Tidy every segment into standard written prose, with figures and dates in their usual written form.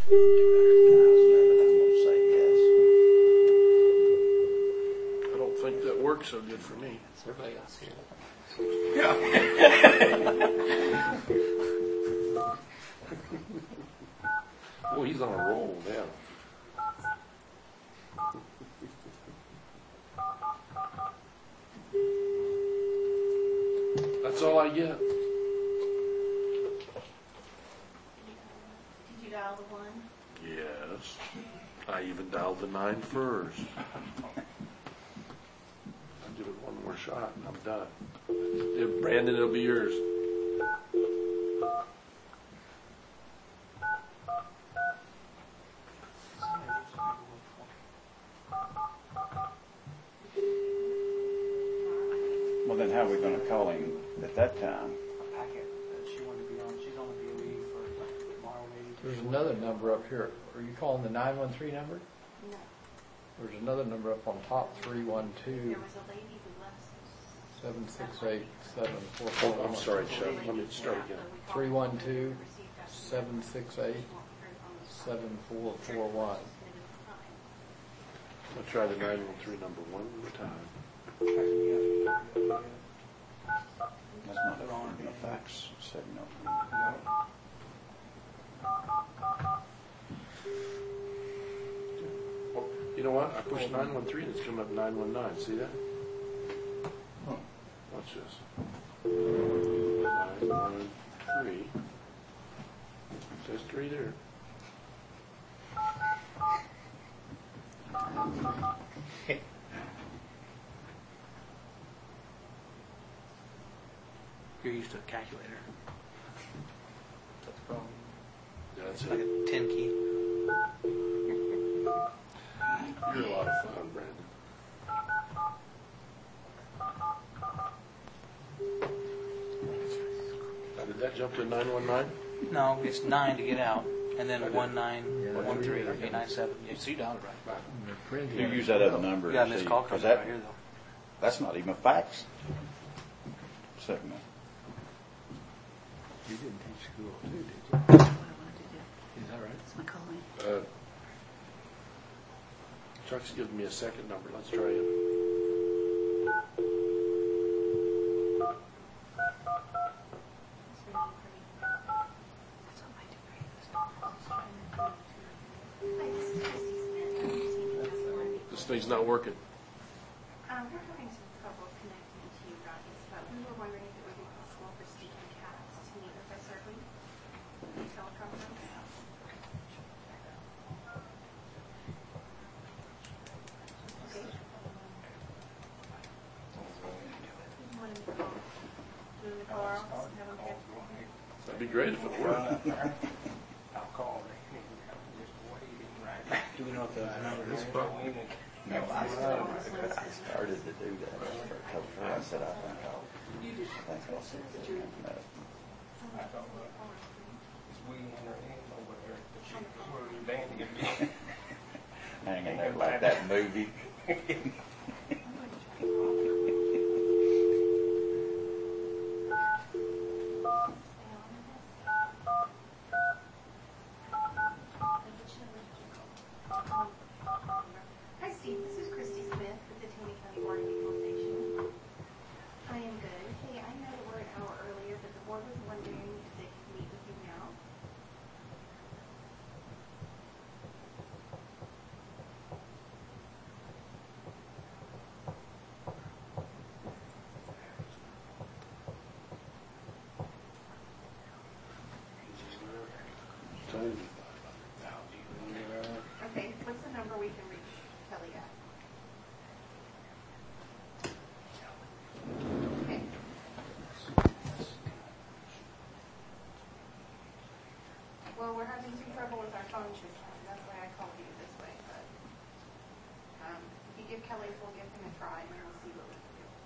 I don't think that works so good for me. Everybody else here. Oh, he's on a roll now. That's all I get. Did you dial the 1? Yes. I even dialed the 9 first. I'll give it one more shot and I'm done. Brandon, it'll be yours. Well, then how are we going to call him at that time? A packet that she wanted to be on. She's on the BOE for tomorrow maybe. There's another number up here. Are you calling the 913 number? No. There's another number up on top, 312 There was a lady who left. 768 Oh, I'm sorry, Chuck. Let me start again. 312 768 7441. I'll try the 913 number one more time. That's not a fax signal. Oh, you know what? I pushed 913 and it's coming up 919. See that? Watch this. 913. It says 3 there. You're used to a calculator. That's the problem. That's It's like it. a 10 key. You're a lot of fun, Brandon. Now, did that jump to 919? No, it's 9 to get out, and then 1913 or 897. Yeah, so you dialed it right. You use that other number. You got a see, missed call 'cause coming that, right here though. that's not even a fax signal. You didn't teach school too, did you? That's what I wanted to do. Is that right? That's my calling. Chuck's giving me a second number. Let's try it. That's what my degree is. Hi, this is Christy Smith. This thing's not working. We're having some trouble connecting to you guys, but we were wondering if it would be possible for Steve and Katz to meet with us early. Teleconference. Okay. You want him to call? Do him to call our office and have him catch me? That'd be great if it worked. I'll call her. Just waiting right. Do we know if the number is No, I started to do that after I told her. I said, I think I'll see if you can. I thought, well, it's we and her hands over there, but she was dancing at me. Hanging there like that movie. Hi, Steve. This is Christy Smith with the Taney County Board of Equalization. I am good. Hey, I know that we're an hour earlier, but the board was wondering if they could meet with you now. Okay, what's the number we can reach Kelly at? Okay. Well, we're having some trouble with our phone system. That's why I called you this way, but if you give Kelly, we'll give him a try and we'll see what we can do.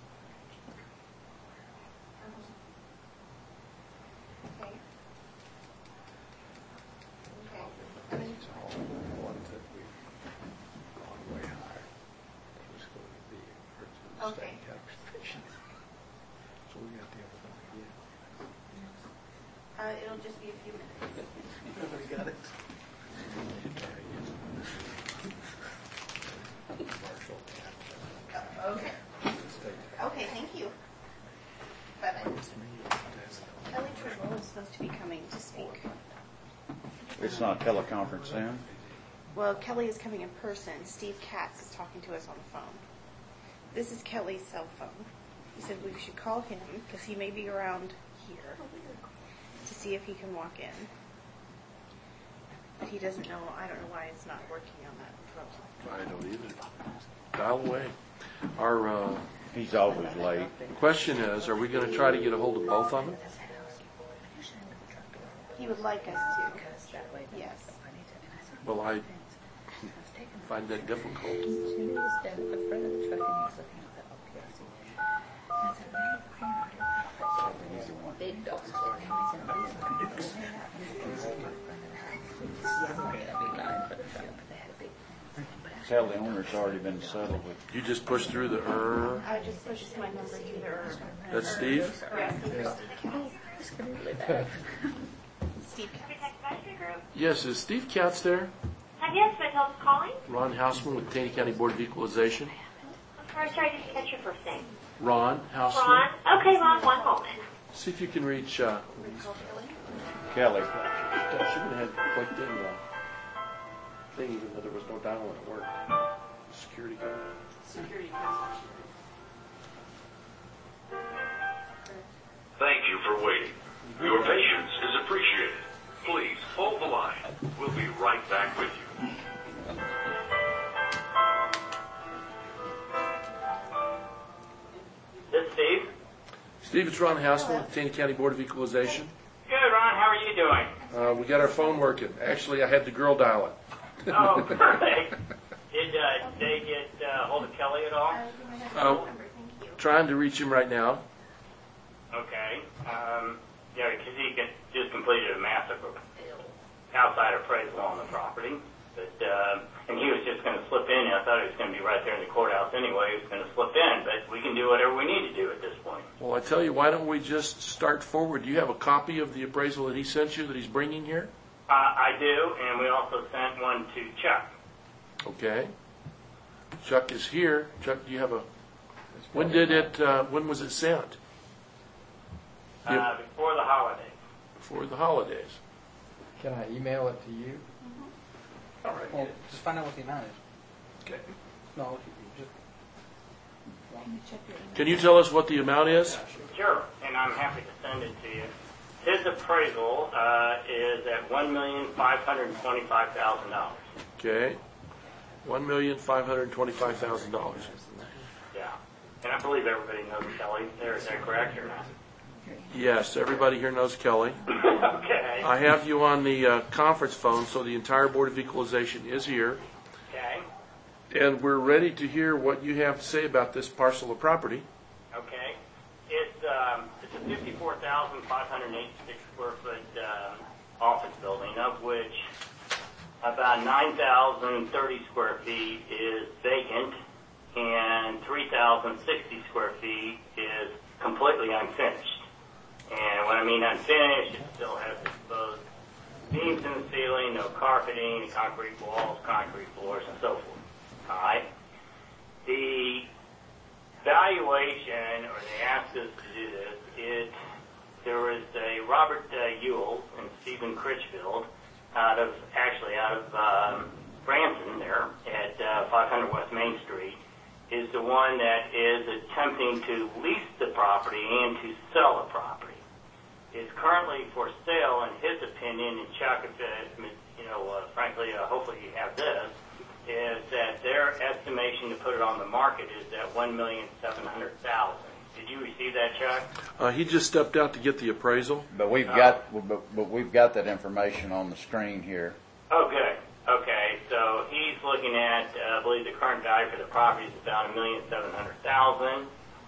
Okay. Okay. And then, okay. So we got the other one again. It'll just be a few minutes. Everybody got it. supposed to be coming to speak. It's not teleconference then? Well, Kelly is coming in person. Steve Katz is talking to us on the phone. This is Kelly's cell phone. He said we should call him because he may be around here to see if he can walk in. But he doesn't know. I don't know why it's not working on that phone. I don't either. Dial away. Our He's always late. question is, are we going to try to get a hold of both of them? He would like us to. Yes. Well, I find that difficult. Tell the owner's already been settled with. You just push through the I just pushed my number either. That's Steve? Steve Katz. Yes, is Steve Katz there? Yes, my help's calling. Ron Houseman with Taney County Board of Equalization. I'm sorry, I didn't catch your first name. Ron Houseman. Ron? Okay, Ron, one moment. See if you can reach Kelly. She would have clicked in the thing even though there was no dial at work. Security guard. Thank you for waiting. Your patience is appreciated. Please hold the line. We'll be right back with you. This is Steve. Steve, it's Ron Houseman with Taney County Board of Equalization. Good, Ron. How are you doing? We got our phone working. Actually, I had the girl dial it. Oh, perfect. Did they get hold of Kelly at all? Trying to reach him right now. Okay. Yeah, because he just completed a massive outside appraisal on the property. But and he was just going to slip in. I thought he was going to be right there in the courthouse anyway. He was going to slip in, but we can do whatever we need to do at this point. Well, I tell you, why don't we just start forward? Do you have a copy of the appraisal that he sent you that he's bringing here? I do, and we also sent one to Chuck. Okay. Chuck is here. Chuck, do you have a... When was it sent? Before the holidays. Before the holidays. Can I email it to you? All right. Well, just find out what the amount is. Okay. No, just... Can you tell us what the amount is? Sure, and I'm happy to send it to you. His appraisal is at $1,525,000. Okay. $1,525,000. Yeah, and I believe everybody knows Kelly. Is that correct or not? Yes, everybody here knows Kelly. Okay. I have you on the conference phone, so the entire Board of Equalization is here. Okay. And we're ready to hear what you have to say about this parcel of property. Okay. It's a 54,586 square foot office building, of which about 9,030 square feet is vacant and 3,060 square feet is completely unfinished. And when I mean unfinished, it still has exposed beams in the ceiling, no carpeting, concrete walls, concrete floors, and so forth. All right. The valuation, or they asked us to do this, there was a Robert Ewell and Stephen Critchfield out of Branson there at 500 West Main Street, is the one that is attempting to lease the property and to sell the property. It's currently for sale, in his opinion, and Chuck, frankly, hopefully you have this, is that their estimation to put it on the market is at $1,700,000. Did you receive that, Chuck? He just stepped out to get the appraisal. But we've got that information on the screen here. Oh, good. Okay, so he's looking at, I believe the current value for the property is about $1,700,000.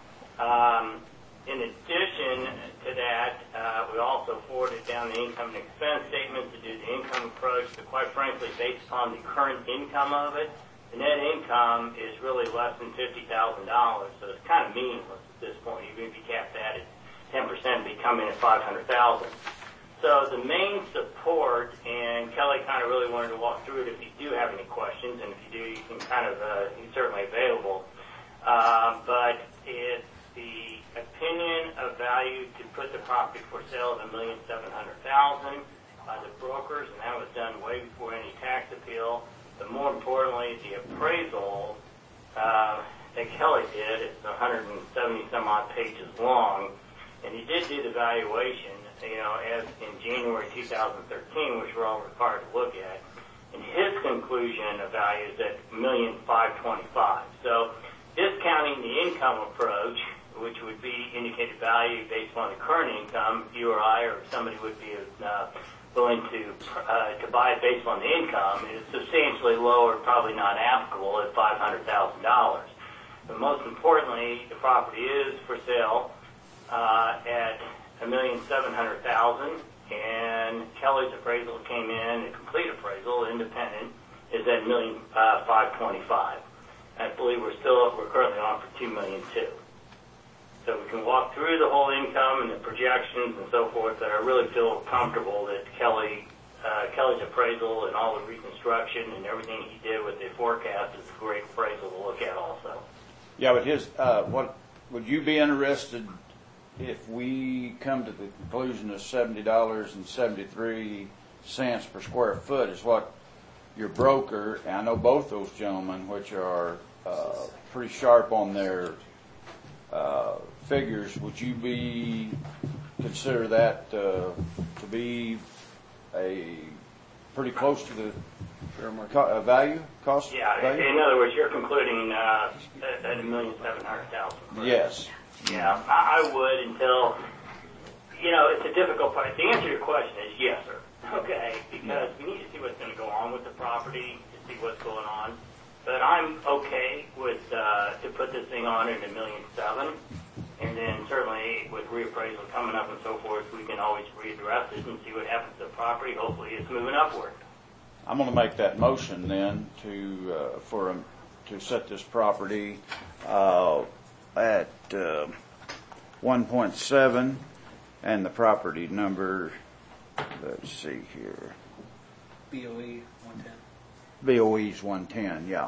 In addition to that, we also forwarded down the income and expense statement to do the income approach, but quite frankly, based upon the current income of it, the net income is really less than $50,000, so it's kind of meaningless at this point. Even if you cap that at 10%, it'd be coming at $500,000. So the main support, and Kelly kind of really wanted to walk through it if you do have any questions, and if you do, you can kind of, he's certainly available. But it's the opinion of value to put the property for sale of $1,700,000 by the brokers, and that was done way before any tax appeal. But more importantly, the appraisal that Kelly did, it's 170 some odd pages long, and he did do the valuation, as in January 2013, which we're all required to look at. And his conclusion of value is at $1,525,000. So discounting the income approach, which would be indicated value based on the current income, you or I or somebody would be willing to buy it based on the income, is substantially lower, probably not applicable at $500,000. But most importantly, the property is for sale at $1,700,000, and Kelly's appraisal came in, a complete appraisal, independent, is at $1,525,000. I believe we're currently on for $2,200,000. So we can walk through the whole income and the projections and so forth, but I really feel comfortable that Kelly's appraisal and all the reconstruction and everything he did with the forecast is a great appraisal to look at also. Yeah, but what would you be interested if we come to the conclusion of $70.73 per square foot is what your broker, and I know both those gentlemen, which are pretty sharp on their figures, would you consider that to be a pretty close to the value cost? Yeah, value? In other words, you're concluding at $1,700,000. Yes. Yeah, I would until, it's a difficult part. The answer to your question is yes, sir. Okay, because we need to see what's going to go on with the property, to see what's going on. But I'm okay with to put this thing on at $1,700,000, and then certainly with reappraisal coming up and so forth, we can always readdress it and see what happens to the property. Hopefully, it's moving upward. I'm going to make that motion then to set this property at 1.7, and the property number. Let's see here. BOE 110. BOE's 110, yeah.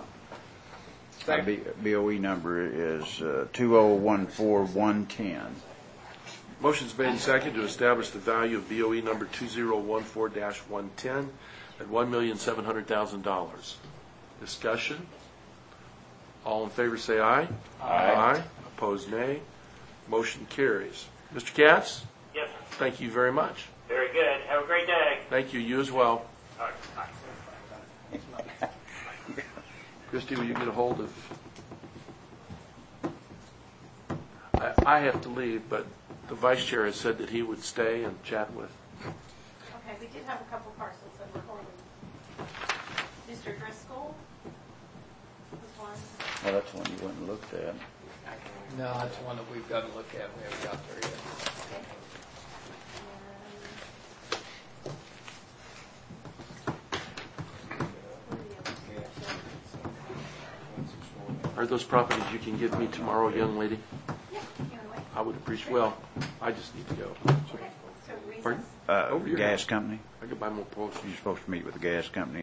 BOE number is 2014110. Motion's made and seconded to establish the value of BOE number 2014-110 at $1,700,000. Discussion? All in favor say aye. Aye. Opposed, nay. Motion carries. Mr. Katz? Yes. Thank you very much. Very good. Have a great day. Thank you. You as well. All right. Bye. Christy, will you get a hold of... I have to leave, but the vice chair has said that he would stay and chat with. Okay, we did have a couple parcels that were holding. Mr. Driscoll was one. Well, that's one you went and looked at. No, that's one that we've got to look at. We haven't got there yet. Are those properties you can give me tomorrow, young lady? Yeah, you want to wait? I would appreciate. Well, I just need to go. Okay, so Pardon? recess. Over your Gas house. company? I could buy more posts. You're supposed to meet with the gas company